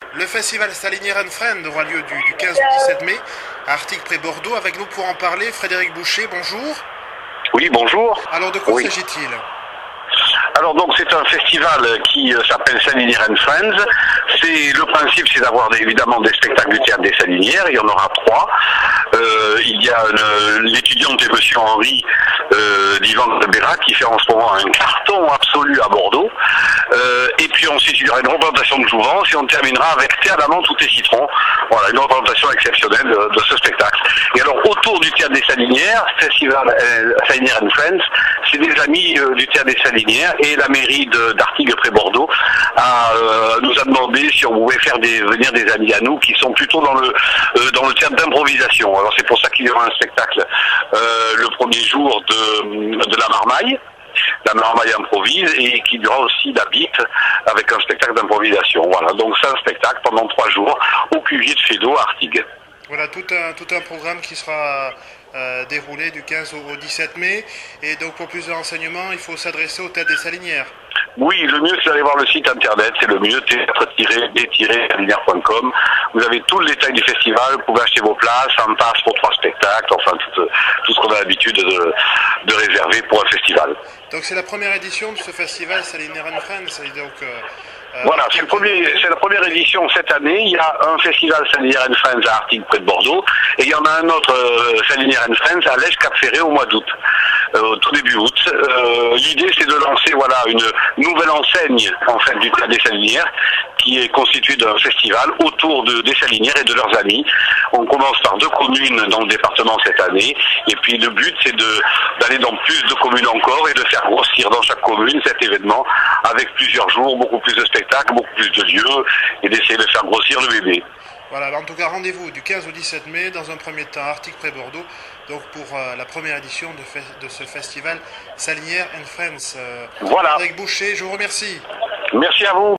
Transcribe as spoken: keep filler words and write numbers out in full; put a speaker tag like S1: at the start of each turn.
S1: Le festival Salinière and Friends aura lieu du, du quinze au dix-sept mai à Artigues près Bordeaux. Avec nous pour en parler, Frédéric Boucher, bonjour.
S2: Oui, bonjour.
S1: Alors de quoi
S2: oui.
S1: s'agit-il?
S2: Alors donc c'est un festival qui euh, s'appelle Salinière and Friends. C'est le principe, c'est d'avoir évidemment des spectacles du théâtre des Salinières. Il y en aura trois. Euh, il y a l'étudiante et Monsieur Henri euh, d'Yvan de Bérac qui fait en ce moment un carton absolu à Bordeaux. Euh, et puis ensuite il y aura une représentation de Jouvence et on terminera avec Thé à l'amande tout est citron. Voilà, une représentation exceptionnelle de, de ce spectacle. Et alors autour du théâtre des Salinières, festival euh, Salinière and Friends, c'est des amis euh, du théâtre des Salinières et la mairie d'Artigues près Bordeaux a, euh, nous a demandé si on pouvait faire des, venir des amis à nous qui sont plutôt dans le euh, dans le théâtre d'improvisation. Alors c'est pour ça qu'il y aura un spectacle euh, le premier jour de, de la Marmaille. La Marmaille improvise et qui durera aussi la bite avec un spectacle d'improvisation. Voilà, donc c'est un spectacle pendant trois jours au Cuvier de Fédot à Artigues.
S1: Voilà, tout un, tout un programme qui sera euh, déroulé du quinze au dix-sept mai. Et donc pour plus de renseignements, il faut s'adresser au théâtre des Salinières.
S2: Oui, le mieux c'est d'aller voir le site internet, c'est le mieux, théâtre tiret des salinières point com. Vous avez tout le détail du festival, vous pouvez acheter vos places, un pass pour trois spectacles, enfin tout, tout ce qu'on a l'habitude de, de réserver pour un festival.
S1: Donc c'est la première édition de ce festival Salinière and Friends. Et donc, euh, euh,
S2: voilà, c'est, le premier, c'est la première édition cette année. Il y a un festival Salinière and Friends à Artigues près de Bordeaux et il y en a un autre euh, Salinière and Friends à Lège-Cap-Ferré au mois d'août. Euh, tout début août. Euh, l'idée c'est de lancer voilà une nouvelle enseigne en fait du théâtre des Salinières qui est constituée d'un festival autour de, des Salinières et de leurs amis. On commence par deux communes dans le département cette année et puis le but c'est de d'aller dans plus de communes encore et de faire grossir dans chaque commune cet événement avec plusieurs jours, beaucoup plus de spectacles, beaucoup plus de lieux et d'essayer de faire grossir le bébé.
S1: Voilà, en tout cas, rendez-vous du quinze au dix-sept mai, dans un premier temps, à Artigues près Bordeaux, donc pour euh, la première édition de, fe- de ce festival Salinière and Friends. Euh,
S2: voilà.
S1: Frédéric Boucher, je vous remercie.
S2: Merci à vous.